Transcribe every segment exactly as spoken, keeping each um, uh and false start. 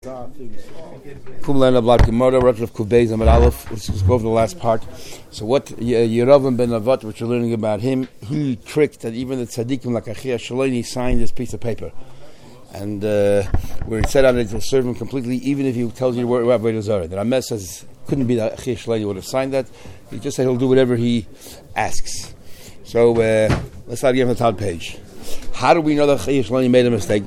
Kumlan Ablat Gemara, Ratrav Kuvbeis Amar Aleph. Let's just go over the last part. So what Yeravim ben Avat, what you're learning about him, he tricked that even the tzaddikim like Achia Shaloni signed this piece of paper, and uh, where it said on it to serve him completely, even if he tells you where Rabbi Zara. That Ramesh says couldn't be that Achia Shaloni would have signed that. He just said he'll do whatever he asks. So uh, let's start again from the top page. How do we know that Achia Shaloni made a mistake?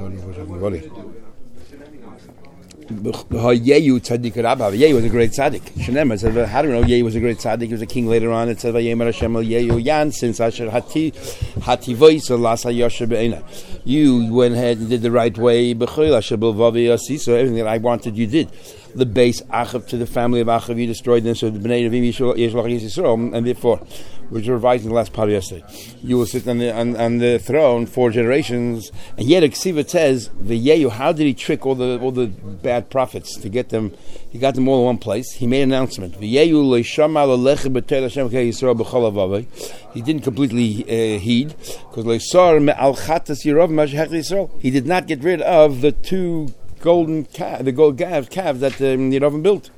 Yehu tzaddik Rabba. Yehu was a great tzaddik. Shenem said, how do we know Yehu was a great tzaddik? He was a king later on. It says, "Vayemar Hashem el Yehu Yan since Asher Hati Hativois Lasa Yosher Be'ena." You went ahead and did the right way. B'chol Asher Bilvavi Yasi. So everything that I wanted, you did. The base Achav to the family of Achav, you destroyed them. So the Bnei Revim Yishlach Yisrael, and therefore, which were revising the last part of yesterday, you will sit on the on, on the throne for generations. And yet, Ksiva says, "V'yehu." How did he trick all the all the bad prophets to get them? He got them all in one place. He made an announcement. V'yehu leishama lelecha b'tel Hashem kei Yisrael b'chol avavei. He didn't completely uh, heed because leisar me'al chatas Yerov ma'ashech Yisrael. He did not get rid of the two golden calves, the gold calves, calves that um, Yeravim built.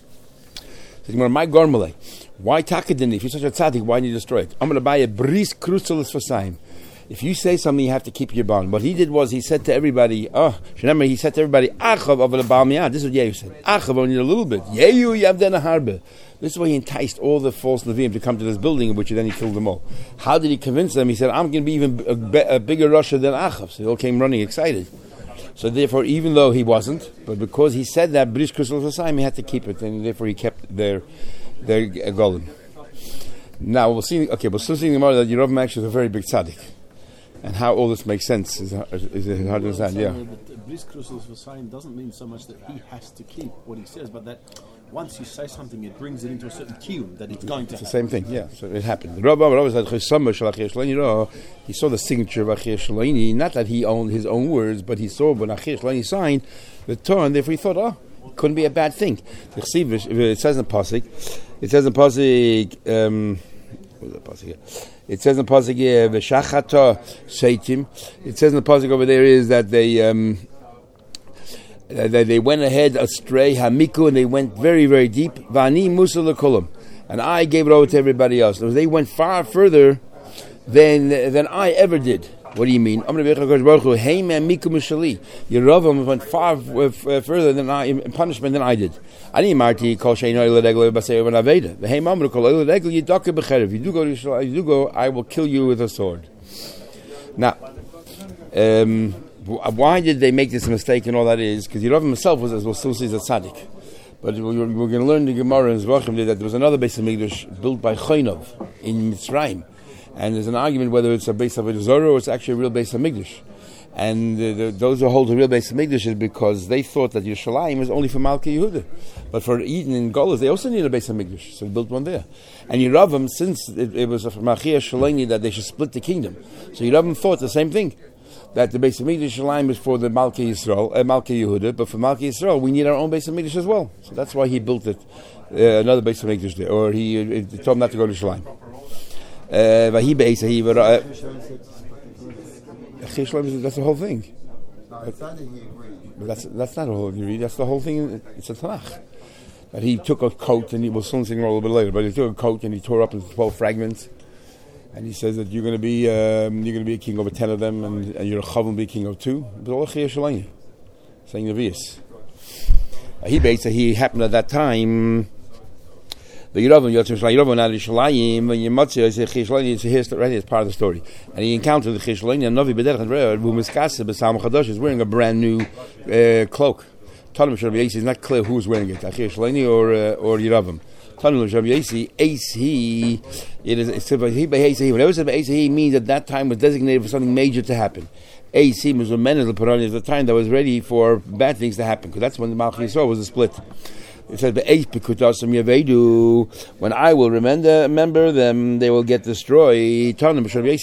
So, my gormale. Why takadini? If you're such a tzaddik, why did you destroy it? I'm going to buy a bris crucilis for sign. If you say something, you have to keep your bond. What he did was he said to everybody, oh, remember he said to everybody, Achav of the Baal Miyad. This is what Yehu said. Achav only a little bit. Yehu yavden harbe. This is why he enticed all the false Nevi'im to come to this building, in which then he killed them all. How did he convince them? He said, I'm going to be even a, be- a bigger Russia than Achav. So they all came running excited. So therefore, even though he wasn't, but because he said that, bris crucilis for sign, he had to keep it, and therefore he kept their their uh, golem. Now we'll see. Okay, we'll still see in the Gemara that Yeravim actually is a very big tzaddik, and how all this makes sense is, is, is hard to understand. Yeah. But bris crucilis for sign doesn't mean so much that he has to keep what he says, but that once you say something, it brings it into a certain kiyum that it's going to. It's happen. The same thing. Yeah. So it happened. The Rabbi Rabbi said he saw the signature of Achia Shaloni. Not that he owned his own words, but he saw when Achia Shaloni signed the Torah, and therefore he thought, oh, it couldn't be a bad thing. It says in Pasuk, it says in Pasuk, um, what is that Pasuk here? It says in Pasuk here, V'shachata Sheitim. It says in the Pasuk over there is that they um, that they went ahead astray, Hamiku, and they went very, very deep. Vani Musa L'Kolam. And I gave it over to everybody else. They went far further than than I ever did. What do you mean? Yeravim went far uh, further than I in punishment than I did. If you do go to Yisrael, you do go, I will kill you with a sword. Now, um, why did they make this mistake and all that is? Because Yeravim himself was, as we'll still see, a tzaddik. But we're, we're going to learn the Gemara in Zvachim that there was another Beis HaMikdash built by Choinov in Mitzrayim. And there's an argument whether it's a Beis HaVidazorah or it's actually a real Beis HaMikdash. And uh, the, those who hold the real Beis HaMikdash is because they thought that Yerushalayim was only for Malkei Yehuda. But for Eden and Golas, they also need a Beis HaMikdash. So they built one there. And Yeravim, since it, it was from Achia Shaloni that they should split the kingdom, so Yeravim thought the same thing. That the Beis HaMikdash Yerushalayim is for the Malkei Yisrael, uh, Malkei Yehuda, but for Malkei Yisrael, we need our own Beis HaMikdash as well. So that's why he built it, uh, another Beis HaMikdash there. Or he, uh, he told him not to go to Yerushalayim. Uh, that's the whole thing. But that's that's not a whole agree. That's the whole thing. It's a Tanakh. That he took a coat, and he will soon sing a little bit later. But he took a coat and he tore up into twelve fragments, and he says that you're going to be um, you're going to be a king over ten of them, and, and you're a chav will be a king of two. But all Achia Shaloni, saying the Vias. He basically he happened at that time. The Yeravim, Yeravim, and Yerushalayim, and Yematzia, is a Cheshloni, it's here right here, it's part of the story. And he encountered the Cheshloni, and Novi B'derech, and Re'er, who Miskasa, B'Sam Chadash, is wearing a brand new uh, cloak. Tanim Shabbi Yasi, it's not clear who's wearing it, Cheshloni or uh, or Yeravim. Tanim Shabbi Yasi, Ace he, it is, it's about he, Ace he, whenever it says Ace he, means that that time was designated for something major to happen. Ace he was a men of the Parani, is the time that was ready for bad things to happen, because that's when the Malchus Yisrael was a split. It says, when I will remember, remember them, they will get destroyed. Again, every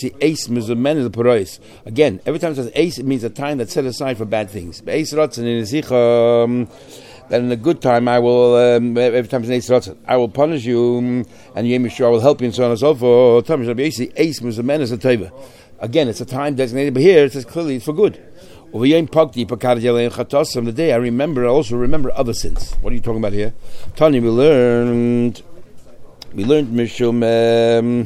time it says ace, it means a time that's set aside for bad things. That in a good time, I will, um, every time it's ace, I will punish you, and Yemishur, I will help you, and so on and so forth. Again, it's a time designated, but here it says clearly it's for good. The day I remember, I also remember other sins. What are you talking about here? Tani, we learned, we learned Mishum, um,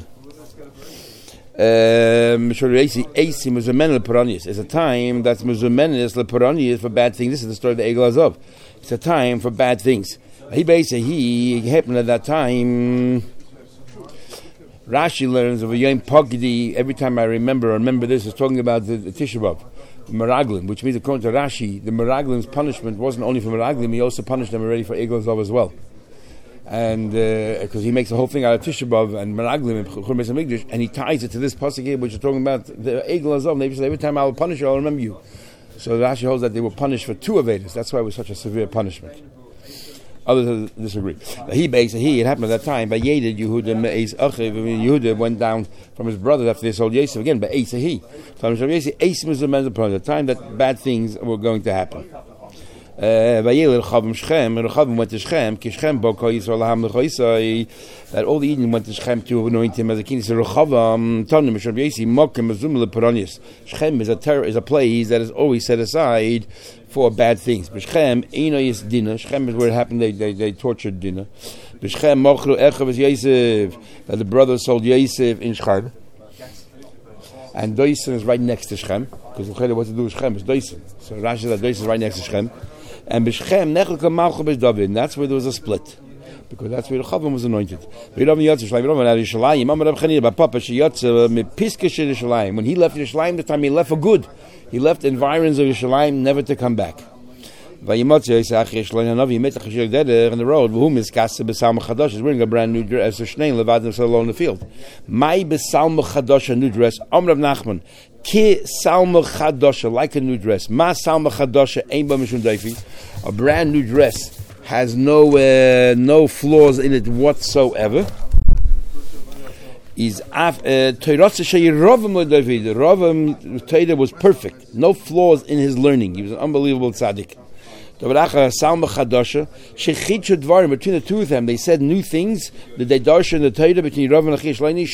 Mishum Muzumen Leparanius. It's a time that's Muzumenis Leparanius for bad things. This is the story of the Egel Azov. It's a time for bad things. He basically, he happened at that time. Rashi learns of a Yom Pogdi. Every time I remember, I remember this is talking about the, the Tisha B'Av, the Meraglim, which means according to Rashi, the Meraglim's punishment wasn't only for Meraglim, he also punished them already for Egel Azov as well. And because uh, he makes the whole thing out of Tisha B'Av and Meraglim and Churmes HaMikdash, and he ties it to this pasuk here, which is talking about the Egel Azov. They said, every time I will punish you, I'll remember you. So Rashi holds that they were punished for two Avedas. That's why it was such a severe punishment. Others disagree. But he basically, he, it happened at that time, by Yedid Yehuda Me'ez Achiv, Yehuda went down from his brother after they sold Yosef again, but Eisa he. The time that bad things were going to happen. Vayel Rechavim Shechem, Rechavim went to Shechem, Kishchem Boko Yisrael Laham Lechoisai, that all the Eden went to Shechem to anoint him as a king. So Rechavam, Tanim, Mishab Yesi, Mokim, Azum Leparanius. Shechem is a terror, is a place that is always set aside for bad things. B'Shechem, Eino Yis Dina. Shechem is where it happened, they, they, they tortured Dina. B'Shechem, Mochru Echav is Yosef, that the brothers sold Yosef in Shechem. And Doisen is right next to Shechem, because what to do with Shechem is Doisen. So Rashi says that Doisen is right next to Shechem. And B'Shechem, Nechel Malchus Beis David, and that's where there was a split. Because that's where Rechavim was anointed. When he left Yerushalayim, the time he left for good, he left the environs of Yerushalayim never to come back. On the road, whom is Kasa Besalma Chadash is wearing a brand new dress, so Shnei Levad himself alone in the field. My Besalma Chadash, a new dress, Amr of Nachman, Ki Salma Chadash, like a new dress. Ma Salma Chadash, Ein Ba Mishum Daifi, a brand new dress has no uh, no flaws in it whatsoever. Is Torah was perfect, no flaws in his learning. He was an unbelievable tzaddik. Between the two of them, they said new things that they darshan the Torah between Rav and Achish Leini.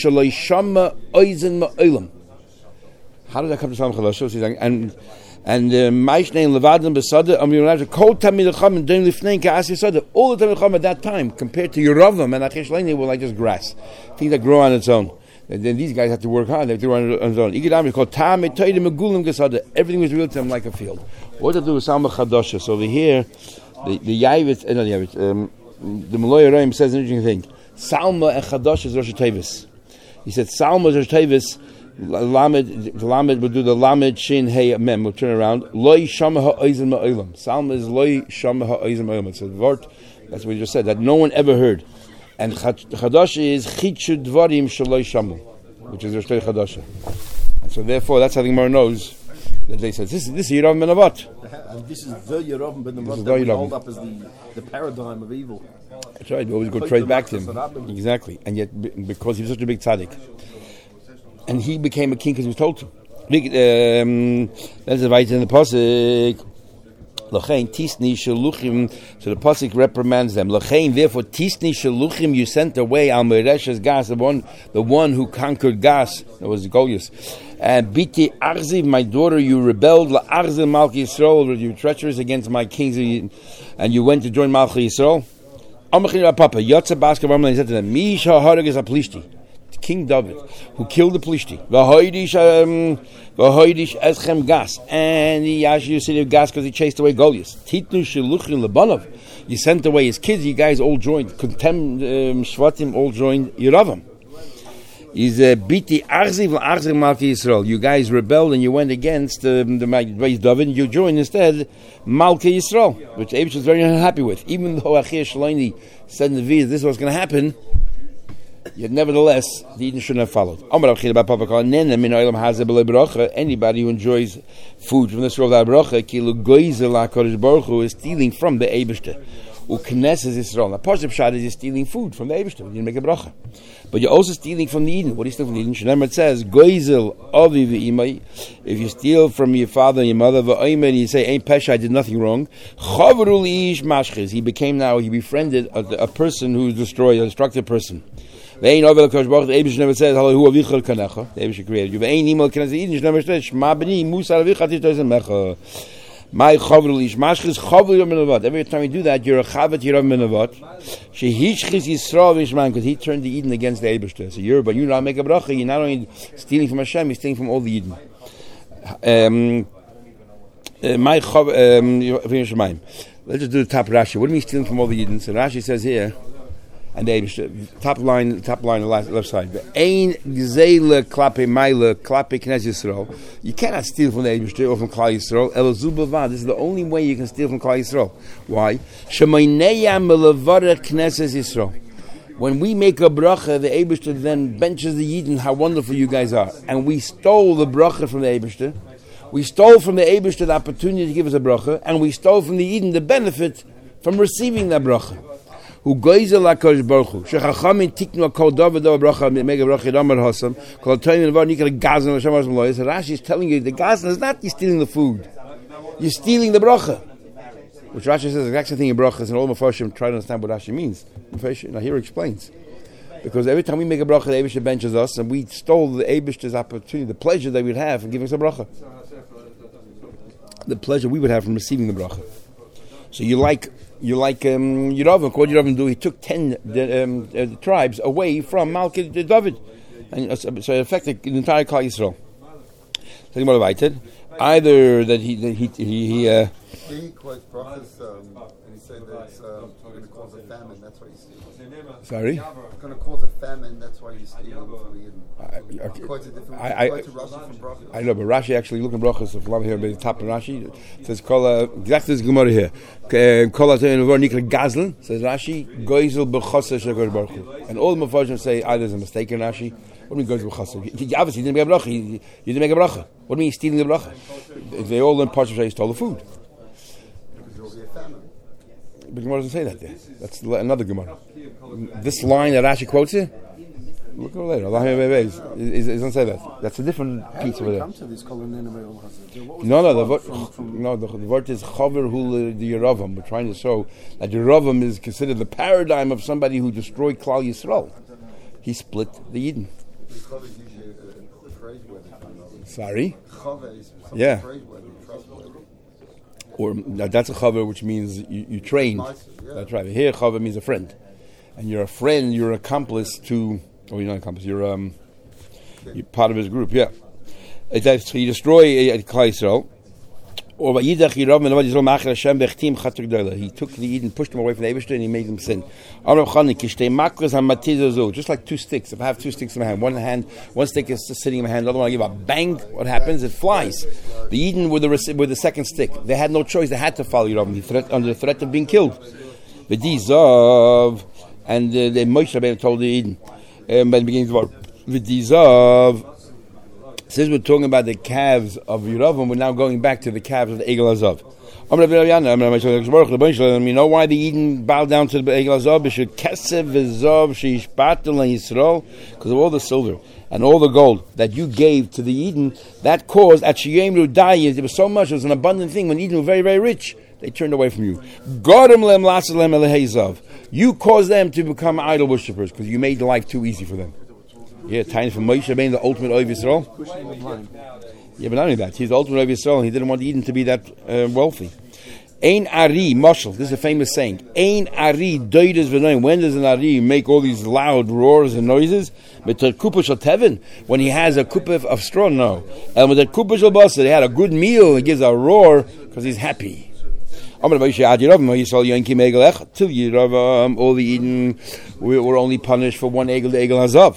How did that come to Salma Chadasha? And and Maishne and Levadim Besada, I'm going to call Tamid Chacham doing Lifnei Ka'as Yisada. All the Tamid Chacham at that time, compared to Yeravam and Achish Leini, were like just grass, things that grow on its own. And then these guys had to work hard; they had to run on its own. Igedam is called Tamid Toidim Megulim Gesada. Everything was real to them like a field. What to do with Salma Chadasha? So over here, the the Yavit, uh, not Yavit, um, the Malay Araim says an interesting thing. Salma and Chadasha is Rosh Tevis. He said Salma is Rosh Tevis. Lamed, the Lamed would do the Lamed Shin Hey Mem. We'll turn around. Loi Shama Ha'oizim Ma'olam. Salma is Loi Shama Ha'oizim Ma'olam. It's a word. That's what you just said. That no one ever heard. And Chadash is Chitshu Dvarim Shaloi Shamu, which is Rosh Chadasha. And so therefore, that's how the Gemara knows that they said this is this is Yeravam ben Nevat. And this is the Yeravam ben Nevat that we hold up as the, the paradigm of evil. That's right. We always go trade back to him. Exactly. And yet, because he was such a big tzaddik. And he became a king because he was told to. Um, that's the right in the pasuk. L'chein tisni shaluchim. So the pasuk reprimands them. L'chein, therefore, tisni shaluchim. You sent away al mereshes gas, the one, the one who conquered gas. That was Goliath. And biti arziv, my daughter, you rebelled. La arziv malchi Yisrael. You were treacherous against my kings, and you went to join malchi Yisrael. Amachin Papa Yotze Basker Barman. He said to them, Misha Harag is a plishti. King David, who killed the Plishti, V'hoidish V'hoidish Eschem Gas, and he actually the city of Gas because he chased away Goliath. Titnu Sheluchin Lebanov, you sent away his kids. You guys all joined. Contem Shvatim all joined Yeravam. Is Biti Arziv Arziv Malki Yisrael. You guys rebelled and you went against um, the Beis David. You joined instead Malki Yisrael, which Abish was very unhappy with. Even though Achish Shloini said in the Viz this was going to happen. Yet nevertheless, the Eden shouldn't have followed. Anybody who enjoys food from this world of bracha is stealing from the Eibishter. Uknes is Yisrael. Now, Pashup Shad is stealing food from the Eibishter. You didn't make a bracha. But you're also stealing from the Eden. What do you steal from the Eden? Shemar it says, Goizel avi v'imai. If you steal from your father and your mother, v'oimer, and you say, Ain't Pesha, I did nothing wrong. Chavrul ish mashchiz. He became now, he befriended a, a person who destroyed, a destructive person. Ve'ein ovel HaKadosh Baruch Hu, the Eibush never says, Hu avicha kanecha. The Eibush created you. Ve'ein imo k'nez Eden, never says, Shema b'ni, Musa avicha titois mecha. My chavru lish mashchis chavru yom menavot. Every time you do that, you're a chavet yirav menavot. Shehishchis Yisrael v'ishman, because he turned the Eden against the Eibush. So you're, but you not make a bracha. You're not only stealing from Hashem, you're stealing from all the Eden. Um, uh, my chav, um, let's just do the top Rashi. What do you mean stealing from all the Eden? So Rashi says here, and the top line, top line, on the left, left side. Ein gzeile klape meile klape Knesset Yisrael. You cannot steal from the Eibush or from Klal Yisrael. Elazu bavad. This is the only way you can steal from Klal Yisrael. Why? Shemayneyam melevarech Knesset Yisrael. When we make a bracha, the Eibush then benches the Yidden. How wonderful you guys are! And we stole the bracha from the Eibush. We stole from the Eibush the opportunity to give us a bracha, and we stole from the Yidden the benefit from receiving that bracha. Who goizel HaKadosh Baruch Hu. Shechachamim tiknu kol davar davar bracha mega bracha damar hasam kol toim levar nikra gazan Hashem hasam loyes. Rashi is telling you the gazan is not you stealing the food, you're stealing the bracha. Which Rashi says the exact same thing in brachas, and all the Mepharshim try to understand what Rashi means. Now here he explains. Because every time we make a bracha, the Eibush benches us, and we stole the Eibush's opportunity, the pleasure that we'd have from giving us a bracha. The pleasure we would have from receiving the bracha. So you like you like um, Yeravim. What did Yeravim do? He took ten the, um, uh, the tribes away from Malki David, and uh, so it affected the entire Klal Yisrael. So motivated either that he that he he. he uh, he quotes brachas, um, and he said that it's um, going to cause a famine. That's why he's stealing. Sorry. It's going to cause a famine. That's why he's stealing from the Eden. I, okay. He quotes a different. I, I, he quotes a Rashi from brachas. I know, but Rashi actually looking at brachas of Lam here, but the top of Rashi it says Kola exactly this Gemara here. Kola te'enuvor nikra gazlan says Rashi goizel b'chasa shekadosh baruch hu, and all the Mepharshim say either there's a mistake in Rashi. What do you mean goizel b'chasa? Obviously, you didn't make a bracha. You, you didn't make a bracha. What do you mean stealing the bracha? They all learn parts of Rashi stole the food. But Gemara doesn't say that there. That's another Gemara. This line that Rashi quotes here, look over later. Allah it doesn't say that. That's a different piece over there. No, no, the word, no, the, the word is Chaver Hu the Yeravim. We're trying to show that Yeravim is considered the paradigm of somebody who destroyed Klal Yisrael. He split the Eden. Sorry? Yeah. Or now that's a chaver, which means you, you train. Yeah. That's right. Here, chaver means a friend, and you're a friend. You're an accomplice to. Oh, you're not an accomplice. You're um, you're part of his group. Yeah. It's that so you destroy a Klal Yisrael. Or by Yidach Yirav Menavad Yisrael Machar Hashem Bechtim Chatur Gdola. He took the Eden, pushed them away from the Eibush, and he made them sin. Just like two sticks. If I have two sticks in my hand, one hand, one stick is sitting in my hand, the other one I give a bang. What happens? It flies. The Eden were the were the second stick. They had no choice. They had to follow Yirav threat, under the threat of being killed. The Dizav and uh, the Moshe Rabbeinu told the Eden um, by the beginning of the Dizav. Since we're talking about the calves of Yeravim, we're now going back to the calves of the Egel Hazav. You know why the Eden bowed down to the Egel Hazav? Because of all the silver and all the gold that you gave to the Eden, that caused at Sheyemru Dayis. There was so much; it was an abundant thing. When Eden was very, very rich, they turned away from you. You caused them to become idol worshippers because you made life too easy for them. Yeah, tiny for Moshe being the ultimate Oiv Yisrael. Yeah, but not only that, he's the ultimate Oiv Yisrael, and he didn't want Eden to be that uh, wealthy. Ein Ari, Mashal, this is a famous saying. Ein Ari, doides v'noim. When does an Ari make all these loud roars and noises? With the kupa shel tevin, when he has a kupa of straw, no. And with the kupa shel basa, they had a good meal, he gives a roar because he's happy. Till Yeravim, all the Eden were only punished for one egel, the egel hazav.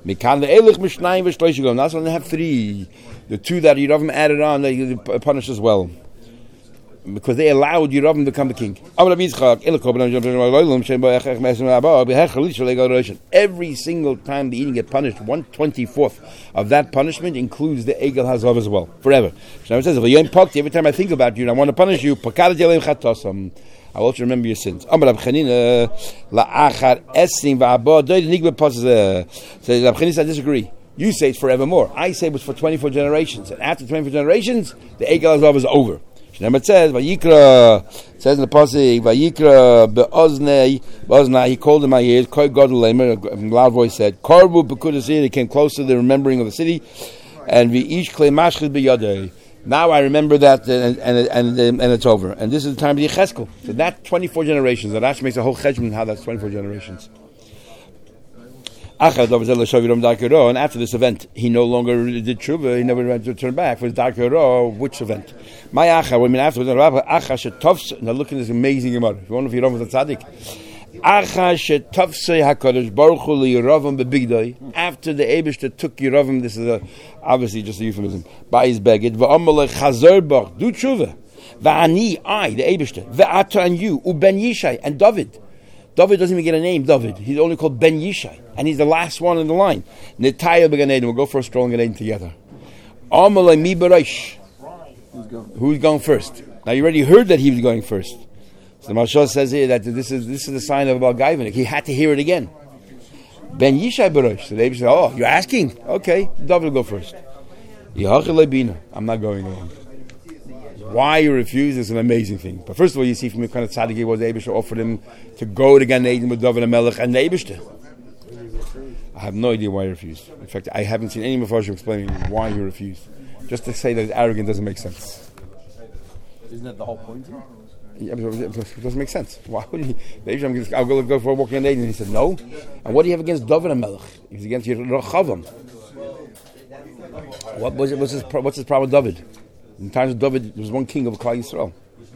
That's when they have three. The two that Yeravim added on, they punished as well. Because they allowed Yeravim to become the king. Every single time the Eden get punished, one twenty-fourth of that punishment includes the Egel Hazav as well, forever. So it says, every time I think about you and I want to punish you, I will also remember your sins. So I disagree. You say it's forevermore. I say it was for twenty-four generations. And after twenty-four generations, the Egel Hazav is over. Shneimar it says, Vayikra, it says in the pasuk, Vayikra be'oznei, be'oznei, he called in my ears, Koi Gadol Lemer, a loud voice said, Karbu b'kudas city, they came close to the remembering of the city, and V'ish klei mashchid b'yadei. Now I remember that, and and, and and it's over. And this is the time of Yecheskel. So that twenty-four generations, that actually makes a whole cheshbon how that's twenty-four generations. And after this event, he no longer did tshuva, he never went to turn back. For his Darkei, which event? My Acha, when afterwards, now look at this amazing Gemara. If you want to be Rav Tzaddik. Acha shetovsei HaKadosh Baruch Hu liYeravam bebigdoi. After the Eibishter took Yeravam, this is a, obviously just a euphemism, by his beged, v'amalei chazor bach, do tshuva. V'ani, I, the Eibishter, v'ata and you, uben Yishai, and David. David doesn't even get a name, David. He's only called Ben Yishai. And he's the last one in the line. Netaya Began Eden. We'll go for a stroll in Gan Eden together. Amalei mi bereish. Who's going first? Now you already heard that he was going first. So the Mashal says here that this is this is the sign of about Gaivanik. He had to hear it again. Ben Yishai bereish. So they say, oh, you're asking? Okay, David will go first. I'm not going along. Why you refuse is an amazing thing. But first of all, you see from what kind of tzaddik he was, the Eibishter offered him to go to Gan Eden with David HaMelech and the Eibishter. I have no idea why he refused. In fact, I haven't seen any Mefarshim explaining why he refused. Just to say that it's arrogant doesn't make sense. Isn't that the whole point here? Yeah, it doesn't make sense. Why would he? The Eibishter, I'll go, go for a walk in Gan Eden. And he said, no. And what do you have against David HaMelech? He's against Yerochavam. What was it? What's his, what's his problem with David? In times of David, there was one king of Klal Yisrael.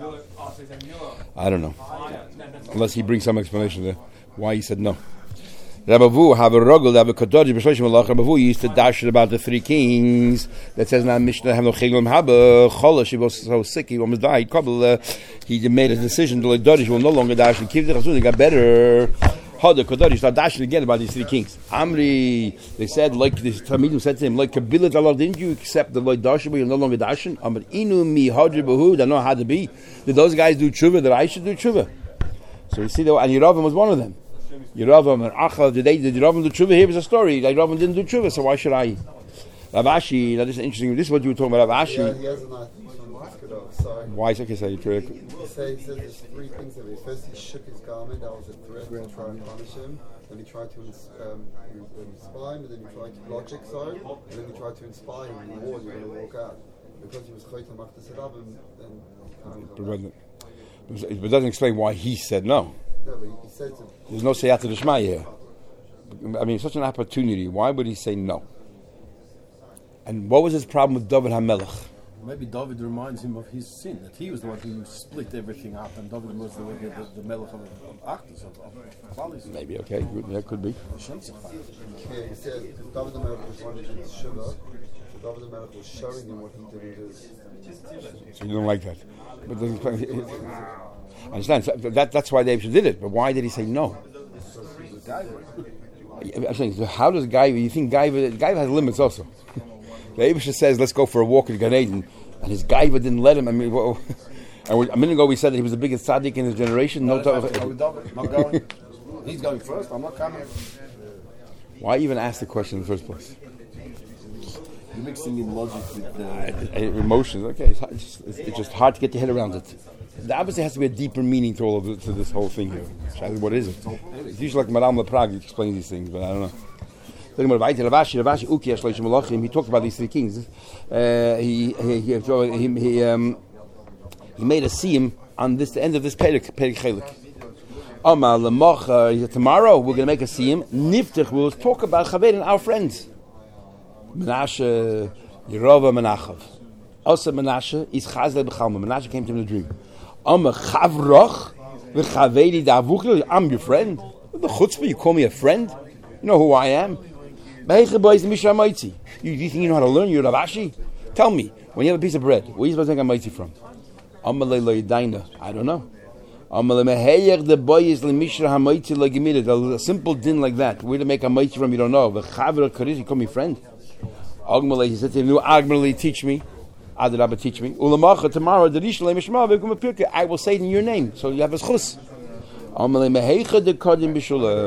I don't know. Unless he brings some explanation there why he said no. Rabbi Vu, have a ruggle, have a kadoji, b'shloshim alach. Rabbi Vu used to dash it about the three kings. That says now Mishnah have no chiglim haba. Chola, she was so sick, he almost died. Kabbalah, he made a decision to like Dodish will no longer dash and keep the chasud. He got better. Hada Kodash start dashing again about these three kings. Amri, they said, like the Talmidim said to him, like Kabbalah Allah, didn't you accept the Lord Dashin, but you're no longer dashing? Amr inu mi hadri bahu, they know how to be. Did those guys do tshuva that I should do tshuva? So you see, that, and Yeravam was one of them. Yeravam and Achav, did they did Yeravam do tshuva? Here was a story. Like Yeravam didn't do tshuva, so why should I? Rav Ashi, now this is interesting. This is what you were talking about, Rav Ashi. Yeah, he has a nice Sorry. Why is it okay? Say you He said he said there's three things of it. First, he shook his garment. That was a threat to try and punish him. Then he tried to um, inspire him. And then he tried to logic, sorry. And then he tried to inspire him. In the war, you're going to walk out because he was chaytam after Sadab. And then it doesn't explain why he said no. No, but he said to, there's no seyata d'shma here. I mean, such an opportunity. Why would he say no? And what was his problem with David HaMelech? Maybe David reminds him of his sin, that he was the one who split everything up, and David was the the, the melech of Achdus, of Klalis. Maybe, okay, that could be. Yeah, he said David the Melech was one who did Shiva, so David the Melech was showing him what he didn't do. So you don't like that? But doesn't I understand. That, that's why David did it, but why did he say no? I'm saying, so how does Guy, you think Guy, Guy has limits also? The Eibishter says, let's go for a walk in Gan Eden, and his Gaiva didn't let him. I mean, well, and a minute ago we said that he was the biggest tzaddik in his generation. No, no, I'm going. He's going first. I'm not coming. Why even ask the question in the first place? You're mixing in logic with uh, emotions. Okay, it's, it's, just, it's, it's just hard to get your head around it. There obviously has to be a deeper meaning to all of it, to this whole thing here. What is it? It's usually like Madame Leprague who explains these things, but I don't know. He talked about these three kings. Uh, he he he, he, he, um, he made a siyum on this the end of this perik perik chelik. Amar lemocha. He said, tomorrow we're going to make a siyum. Niftach, we'll talk about Chaver and our friends. Menashe, Yerova, Menachav. Also Menashe is Chazle b'chalma. Menashe came to him in a dream. Amar Chavroch v'Chaveri davuchil. I'm your friend. The chutzpah, you call me a friend? You know who I am. You, you think you know how to learn? You're Rav Ashi? Tell me, when you have a piece of bread, where are you supposed to take a mighty from? I don't know. A simple din like that. Where to make a mighty from, you don't know. You call me friend. He said to him, Agmarli, teach me. Adarabba, teach me. Tomorrow, I will say it in your name. So you have a schus. Either the Kadim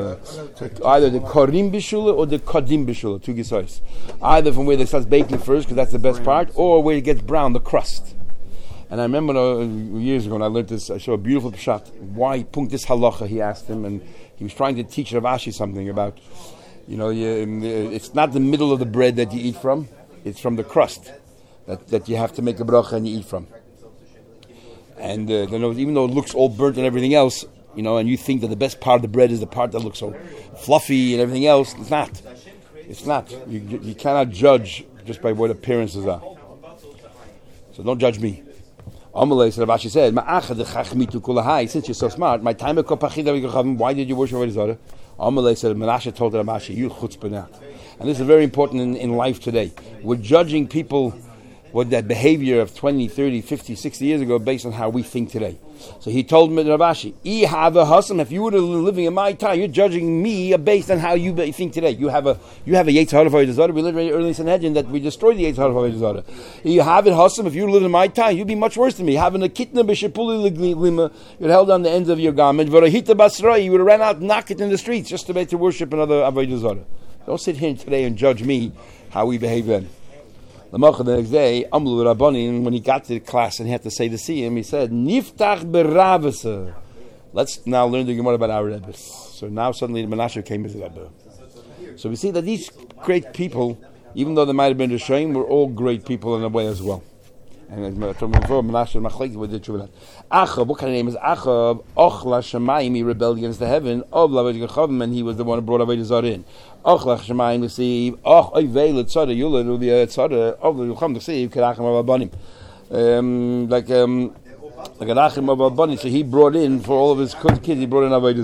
Bishula or the Kadim Bishula, two gisais. Either from where it starts baking first, because that's the best part, or where it gets brown, the crust. And I remember uh, years ago when I learned this, I saw a beautiful pshat. Why punkt this halacha? He asked him, and he was trying to teach Rav Ashi something about, you know, you, it's not the middle of the bread that you eat from; it's from the crust that, that you have to make a bracha and you eat from. And uh, you know, even though it looks all burnt and everything else, you know, and you think that the best part of the bread is the part that looks so fluffy and everything else, it's not. It's not. You, you cannot judge just by what appearances are. So don't judge me. Amalei said, Rav Ashi said, since you're so smart, my time why did you worship Avodah Zarah? Amalei said, Menashe told Rav Ashi, you chutzpah. And this is very important in, in life today. We're judging people what that behavior of twenty, thirty, fifty, sixty years ago based on how we think today. So he told me, Rav Ashi, if you were living in my time, you're judging me based on how you think today. You have a you have a Yetzer Hara of Avodah Zarah. We learned early in Sanhedrin that we destroyed the Yetzer Hara of Avodah Zarah. You have it, Hassam, if you lived in my time, you'd be much worse than me. Having a kitna b'shepuli lima, you'd held on the ends of your garment. V'rahita basra, you would have ran out and knocked it in the streets just to make to worship another Avodah Zarah. Don't sit here today and judge me how we behave then. The next day, Amlu Rabbanin, when he got to the class and he had to say to see him, he said, Niftach beravasa. Let's now learn the Gemara about our Rebbes. So now suddenly Menashe came as a Rebbe. So we see that these great people, even though they might have been Rishonim, were all great people in a way as well. And as I told you before, Menashe and Machlek, we did Chuvah. Achab, what kind of name is Achab? Ochla Shemayim, he rebelled against the heaven. Of Laved Gechavim, and he was the one who brought Avodah Zarah in. Ochla Shemayim, the Siv. Och, Oivei, Letzada, Yula, Rubi, Tzada, of the Yucham, the Siv, Kerachim of Abanim. Um, like, um, like Kerachim of Abanim. So he brought in, for all of his kids, he brought in Avodah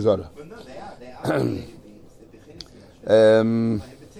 Zarah. um,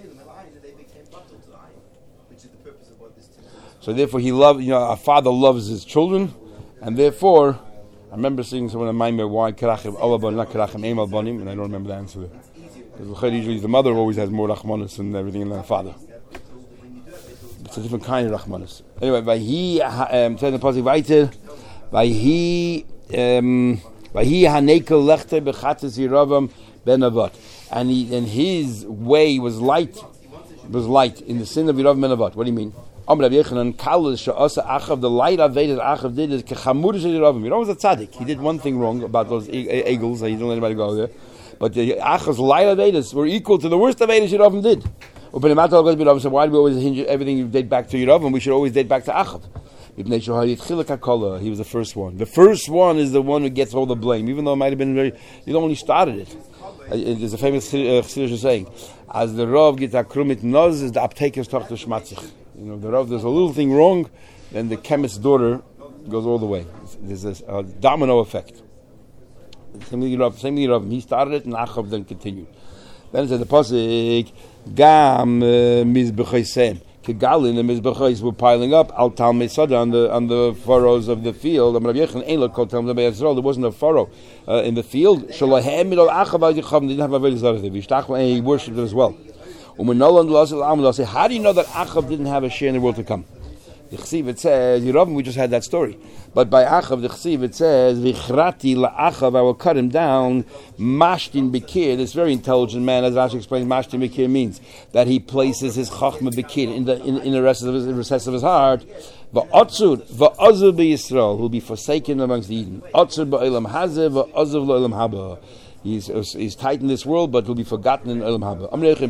So therefore, he loved. You know, a father loves his children, and therefore, I remember seeing someone remind me why Kerachim Alaban, not Kerachim Eim Albanim, and I don't remember the answer. Because usually the mother always has more rachmanis and everything than the father. It's a different kind of rachmanis. Anyway, Vayhi um, said in the pasuk weiter, Vayhi um, Vayhi Hanekel Lechter Bechatzes Yeravam Ben Avat, and he and his way was light, was light in the sin of Yeravam Ben Avat. What do you mean? Amr Rabbi Yechanan Kalus Sha'asa Achav, the light of that Achav did is Kechamur Sheiravim. You know, he was a tzaddik. He did one thing wrong about those e- eagles. He didn't let anybody go there. But the Achav's light of Vedas were equal to the worst of Vedas Yeravam did. So why do we always hinge everything date back to Yeravam? We should always date back to Achav. He was the first one. The first one is the one who gets all the blame, even though it might have been very. You know, when he started it. There's a famous Chassidus saying, as the Rav gets akrumit noz, is the apteker's tochter shmatzich. You know, the Rav, there's a little thing wrong, then the chemist's daughter goes all the way. There's a, a domino effect. Same thing Rav, same thing Rav. He started it and Achav then continued. Then it says the pasuk, Gam mizbechosem. Kegalin and mizbechos were piling up al tal mesada on the on the furrows of the field. There wasn't a furrow uh, in the field. They didn't have Avodah Zarah there. He worshipped it as well. How do you know that Achav didn't have a share in the world to come? The Chsiv, it says, Yeravam, we just had that story. But by Achav, the Chsiv, it says, Vichrati la'achav, I will cut him down, Mashtin Bekir, this very intelligent man, as Rashi explains, Mashtin Bekir means that he places his Chachma Bekir in the in, in the recess of his, recess of his heart. Va'otzur, va'ozur be'Yisrael, who will be forsaken amongst the Eden. Otzur ba'olam hazeh, va'ozur la'olam haba. He's, he's tight in this world, but will be forgotten in Olam Haba.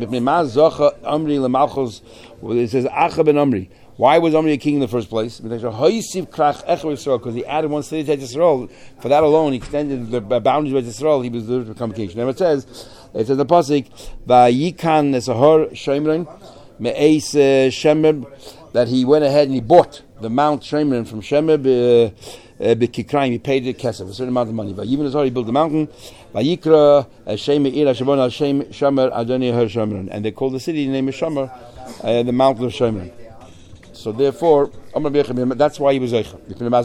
It says Acha ben Amri. Why was Amri a king in the first place? Because he added one city to Yisrael. For that alone, he extended the boundaries of Yisrael. He was deserved to become king. Now it says, it says the pasuk, "Vayikan esahor shemron me'eis shemer," that he went ahead and he bought the Mount Shemron from Shemer. B'kikrayim, he paid the kesef, a certain amount of money. Even as he built the mountain, Vayikra Shemer Ir Hashavon Al Shemer Adonai Har Shemron, and they called the city the name of Shemer, uh, the mountain of Shemron. So therefore, that's why he was Zeicha.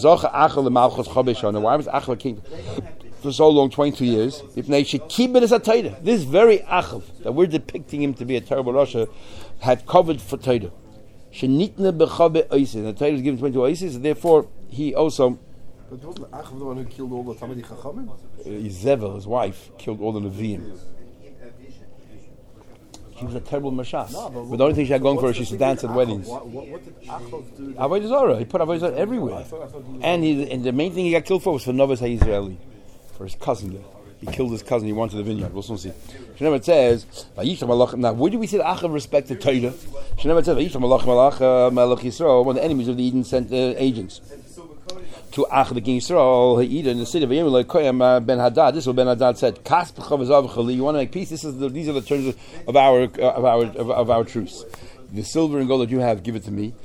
Why was Achel king for so long, twenty-two years? This very Achav that we're depicting him to be a terrible Rasha had covered for Torah. And the Torah was given twenty-two oases, and therefore he also. But wasn't Achav the one who killed all the Talmidei Chachamim? Zevel, his wife, killed all the Nevi'im. She was a terrible mashas. No, but, but the only thing she had going for her, she used to dance at weddings. What, what, what did Achov do? Avodah Zarah. He put Avodah Zarah everywhere. I thought, I thought he and, he, and the main thing he got killed for was for Novus HaYisraeli, for his cousin there. He killed his cousin. He wanted the vineyard. We'll soon see. Shneimah it says, now, where do we see the Achav respect the Torah? Shneimah it says, Vayishlam Malach Malach Melech Yisrael, one of the enemies of the Eden sent uh, agents to Ach the king Yisrael, Eden, in the city of Yemel, Koyam Ben Hadad. This is what Ben Hadad said. Kas b'chavazav chali. You want to make peace? This is the, these are the terms of our uh, of our of, of our truce. The silver and gold that you have, give it to me.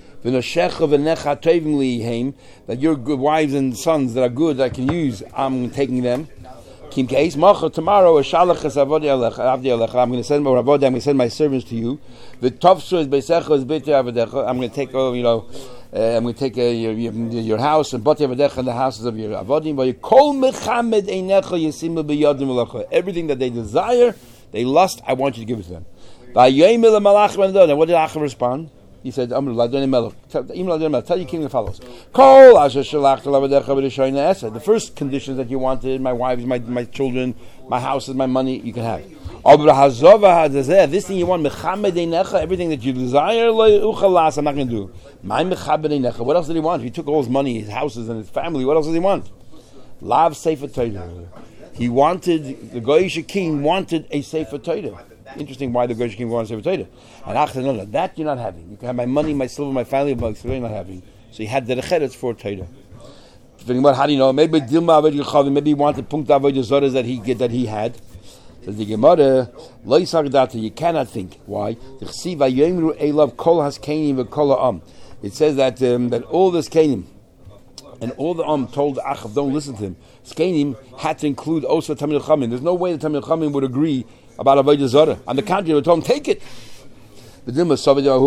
That your good wives and sons that are good that I can use, I'm taking them. Kim Keis Macha tomorrow a Shalachas Avodi Alech Avdi Alech. I'm going to send my Avodi. I'm going to send my servants to you. The Tofsu is Beisecha is Beit Avadecha. I'm going to take over. You know, uh, I'm going to take uh, your, your your house and Beit Avadecha and the houses of your Avodim. But you Kol Mechamed Einecha Yisimu Beyadim Ulacha. Everything that they desire, they lust. I want you to give it to them. By Yoimil Malach Ben Adon. What did Achah respond? He said, Amr Ladon Melech. Tell your king the follows. Kol Asher Shalach Lavadecha B'Rishayna Esa. The first conditions that you wanted, my wives, my my children, my houses, my money, you can have. This thing you want, everything that you desire, I'm not going to do. What else did he want? He took all his money, his houses, and his family. What else did he want? Lav Sefer Torah. He wanted, the Goyish king wanted a Sefer Torah. Interesting why the Goyish king wanted a Sefer Torah. And Achah, no, no, that you're not having. You can have my money, my silver, my family, but you're not having. So he had the Recheretz for Torah. Thinking about how do you know? Maybe Dilma Avodah Yechavim. Maybe he wanted Punkt Avodah Zarah that he that he had. Says the Gemara, Lo Yisagdata. You cannot think. Why? It says that um, that all this Kenim and all the Am told Achav, don't listen to him. Kenim had to include also Tamil Chamin. There's no way the Tamil Chamin would agree about Avodah Zarah. On the contrary, they told him, take it. Maybe the,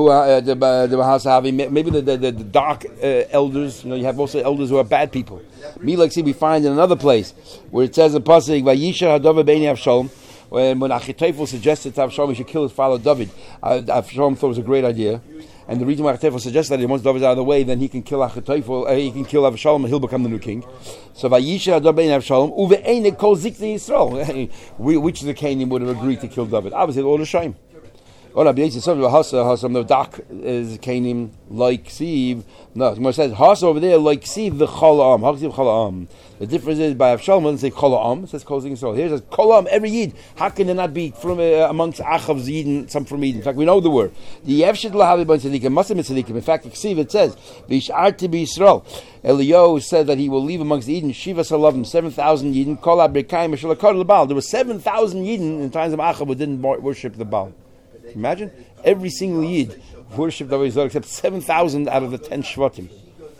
the, the, the dark uh, elders, you know, you have also elders who are bad people. Me, like see, we find in another place where it says in Pasuk, Vayisha Hadava Beini Avshalom, when when Achitophel suggested to Avshalom he should kill his father David, uh, Avshalom thought it was a great idea, and the reason why Achitophel suggested that once David's out of the way, then he can kill Achitophel, uh, he can kill Avshalom, and he'll become the new king. So Vayisha Hadava Beini Avshalom, Uve'ene Kol Zikni Yisrael. Which of the Canaan would have agreed to kill David? Obviously, all the shame. Oh, no, Hasa, the dark is Canim like Siv. No, it says Hasa over there like Siv the Cholam. Haksiv Cholam. The difference is by Avshalom it doesn't say Cholam. It says Kozing Yisrael. Here it says Cholam. Every Yid. How can there not be from uh, amongst Achav's Yidin some from Eden? In fact, we know the word. The Yevshid Lahavi Ben Tzadikim must have been Tzadikim. In fact, Siv it says V'Isharti B'Yisrael. Eliyahu said that he will leave amongst Eden Shiva Salavim seven thousand Yidin. Kol Abrikayim Mishalakar LeBaal. There were seven thousand Yidin in times of Achav who didn't worship the Baal. Imagine every single Yid worshipped Avodah Zarah except seven thousand out of the ten Shvatim.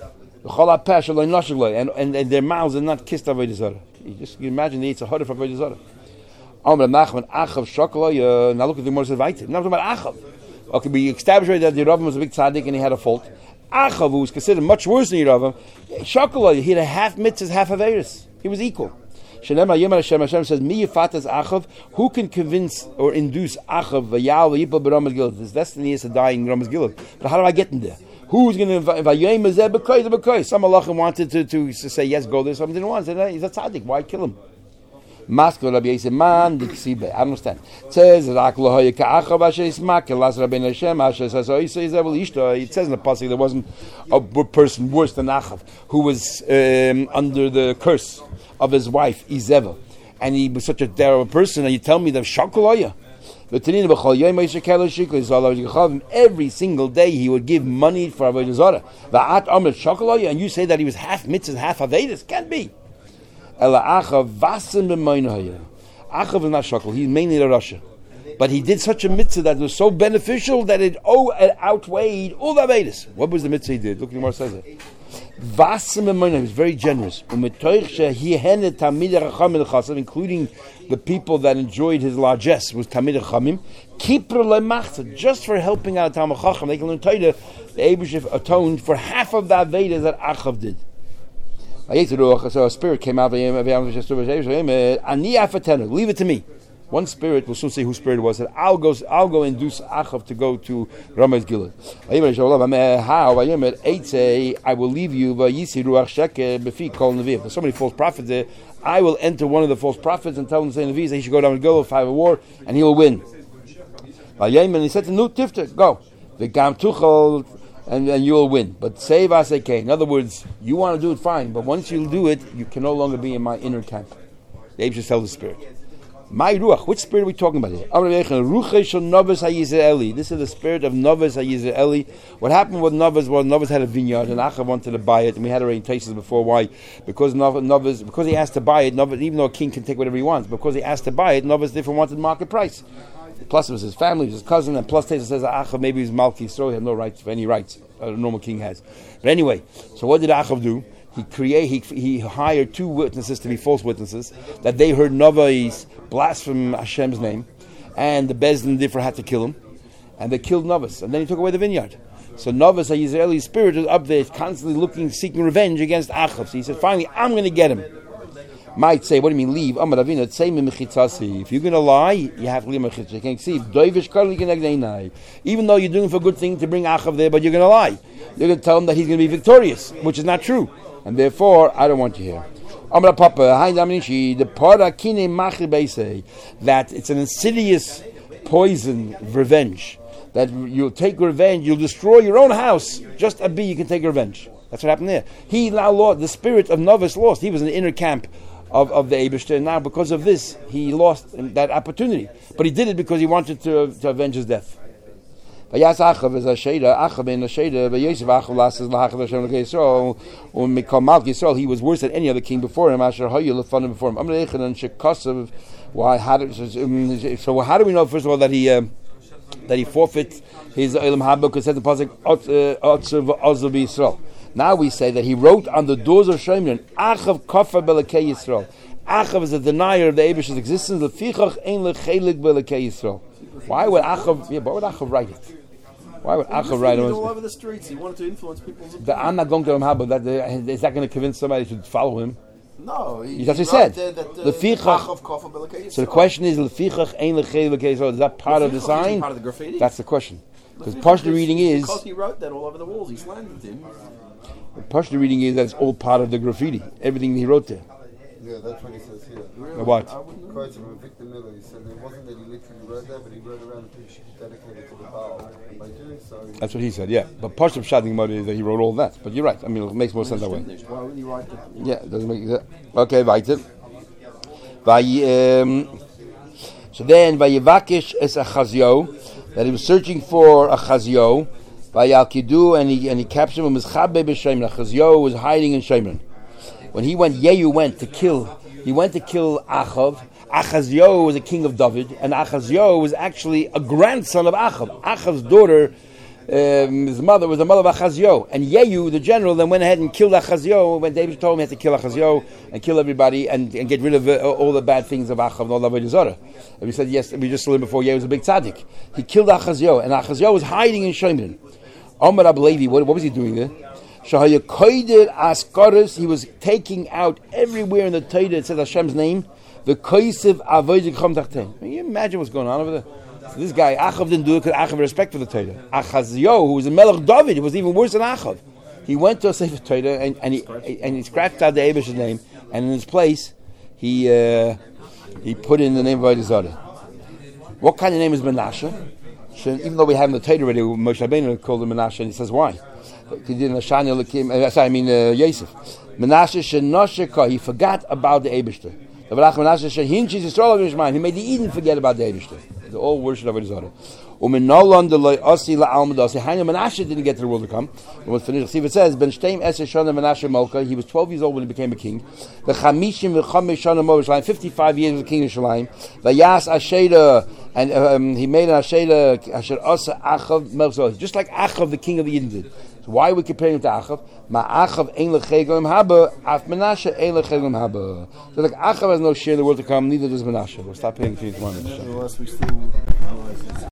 And, and, and their mouths are not kissed Avodah Zarah. You just you imagine they eat a hodder for Avodah Zarah. Now look at the Gemara says Vayter. Now talking about Achav. Okay, we established already that Yeravam was a big tzaddik and he had a fault. Achav, who was considered much worse than Yeravam, Shokolah, he had a half mitzvahs, half averis. He was equal. Hashem says, "Mi yifatas Achav." Who can convince or induce Achav v'yal v'yipol b'Ramas Gilead? His destiny is to die in Ramas Gilead. But how do I get in there? Who's going to invite? Some Malachim wanted to, to to say yes, go there. Some didn't want. Said, he's a tzaddik. Why kill him? Maskul Rabbi Yisrael man diksibe. I understand. It says Rak lohoye ka'achav asher ismak elas Rabbeinu Hashem asher says oisei ishto. It says in the pasuk there wasn't a person worse than Achav who was um, under the curse of his wife Izeva, and he was such a terrible person. And you tell me that shakoloya. Every single day he would give money for Avodah Zarah. And you say that he was half mitzvahs, half avedis? Can't be. Achav is not shakal. He's mainly a Russia. But he did such a mitzvah that was so beneficial that it, oh, it outweighed all the avedis. What was the mitzvah he did? Look at what it says it. He was very generous, including the people that enjoyed his largesse was Tamid Chamim. Just for helping out Talmid Chacham, they can learn Torah. The Eibushev atoned for half of the Avedas that Achav did. So a spirit came out. Leave it to me. One spirit, we'll soon see whose spirit it was, said, I'll go, I'll go induce Achav to go to Ramas Gilead. How? I will leave you. There's so many false prophets there. I will enter one of the false prophets and tell them to say in the Nevi, he should go down and go, fight a war, and he will win. And he said to Nu Tifter, go. The Gam Tuchel, and, and you'll win. But save us okay. In other words, you want to do it fine, but once you do it, you can no longer be in my inner camp. The Eibushter tells the spirit. My ruach, which spirit are we talking about here? This is the spirit of Novus HaYisraeli. What happened with Novus was Novus had a vineyard and Achav wanted to buy it, and we had already tasted before why. Because Novus, because he asked to buy it, Novus, even though a king can take whatever he wants, because he asked to buy it, Novus therefore wanted market price. Plus it was his family, it was his cousin, and plus Tesa says Achav maybe he's Malki, so he had no rights for any rights a normal king has. But anyway, so what did Achav do? He create he he hired two witnesses to be false witnesses that they heard Novus blaspheme Hashem's name, and the Bezdin Differ had to kill him, and they killed Novus, and then he took away the vineyard. So Novus, a Israeli spirit, is up there constantly looking, seeking revenge against Achav. So he said, finally, I'm going to get him. Might say, what do you mean leave? Amar Avinu, say mechitzasi. If you're going to lie, you have to leave mechitzasi. You can't see. Even though you're doing for a good thing to bring Achav there, but you're going to lie. You're going to tell him that he's going to be victorious, which is not true. And therefore, I don't want you here. Amar Papa, the para kine machi that it's an insidious poison revenge. That you'll take revenge, you'll destroy your own house. Just a bee, you can take revenge. That's what happened there. He now lost, the spirit of Novus lost. He was in the inner camp of, of the Eibushter, and now because of this, he lost that opportunity. But he did it because he wanted to, to avenge his death. Vayas Achav is a Sheda, Achav in a Sheda, Vayosef Achav lasses Lachav Hashem L'Kei Yisrael, and Mikal Malk Yisrael, he was worse than any other king before him, Asher Hoyu Lefanim before him. Amaleichan and Shekasav, why, how do, so how do we know, first of all, that he, um, that he forfeit his Olam Haba, because it says the Pasuk, Otzav Ozav Yisrael. Now we say that he wrote on the doors of Shemron, Achav Kafar B'Lekei Yisrael. Achav is a denier of the Eibushter's existence, Lefichach Ein Lechelik B'Lekei Yisrael. Why would Achav, yeah, why would Achav write it? Why would Achav write it? All over the streets. He wanted to influence people's opinions. I'm not going to Olam Haba, that uh, is that going to convince somebody to follow him? No, he, that's what he said. That, that, uh, so the question is, Lefichach Ein Lechelik B'Lekei Yisrael. Is that part of the sign? Part of the graffiti? That's the question. Because part of the reading is because he wrote that all over the walls. He slandered him. Part of the reading is that it's all part of the graffiti. Everything he wrote there. Yeah, that's what he says here. Really? What? Quote from Victor Miller. He said it wasn't that he literally wrote that, but he wrote around a picture dedicated to the Baal. And by doing so, that's what he said. Yeah, but part of Shading Modi is that he wrote all that. But you're right. I mean, it makes more sense that way. Why would he write that? Yeah, it doesn't make sense. Okay, weiter. Um, so then, Vayevakish es a Chazio, that he was searching for a Chazio. Vayalkidu, and he and he captured him. Mizchabe b'Shemron. Chazio was hiding in Shemron. When he went, Yehu went to kill. He went to kill Achav. Achazio was a king of David, and Achazio was actually a grandson of Achav. Achav's daughter, um, his mother, was the mother of Achazio. And Yehu, the general, then went ahead and killed Achazio. When David told him he had to kill Achazio and kill everybody and, and get rid of uh, all the bad things of Achav and all the Avodah Zarah. And we said, yes, we just saw him before, Yehu was a big tzaddik. He killed Achazio, and Achazio was hiding in Shemron. Omar Ab Levi, what, what was he doing there? He was taking out everywhere in the Torah it says Hashem's name. The Koisiv Avodah Chom Tachten. Can you imagine what's going on over there? So this guy Achav didn't do it because Achav had respect for the Torah. Achazio, who was a Melech David, was even worse than Achav. He went to a Sefer Torah and, and he and he scratched out the Eibushter's name, and in his place he uh, he put in the name of Avodah Zarah. What kind of name is Menashe? Even though we have in the Torah already, Moshe Rabbeinu called him Menashe, and he says why? He did Nashani Lakim. Sorry, I mean uh, Yosef. Menashe Shenosheka. He forgot about the Eibushter. He made the Eden forget about the Eibushter. They all worship Avodah Zarah. Menashe didn't get to the world to come. See, it says Ben Shteim Eser Shana Menashe Molka. He was twelve years old when he became a king. The Chamishim v'Chamesh Shana Moshalaim. Fifty-five years was king of Shalim. Vayas Asheda, and um, he made an Asheda Asher Asa Achav Melchizedek, just like Achav, the king of the Eden, did. So why are we comparing him to Achav? Ma Achav ein lecheglim haba, af Menashe ein lecheglim haba. So like Achav has no share in the world to come, neither does Menashe. We'll stop paying attention to one.